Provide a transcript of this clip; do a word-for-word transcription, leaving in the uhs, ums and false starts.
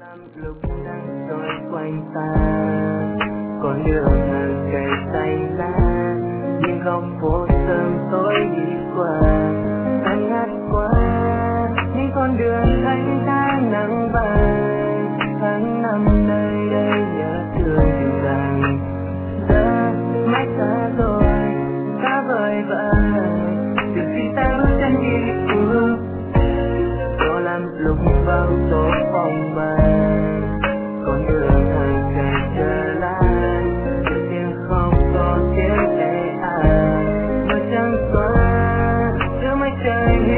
lúc nắng trôi quanh ta, con đường hàng cây tay lá, những góc phố sớm tối đi qua, tan ngát qua những con đường thanh thang nắng vàng. Tháng năm nơi đây nhớ thương tình rằng giờ mãi xa rồi, xa vời vợi từ khi ta bước chân đi bước cho làm lúc vào số phòng vàng. Con đường hàng cây trở lại giữa tiếng khóc có tiếng ê ả, mưa trắng xóa giữa mây trời.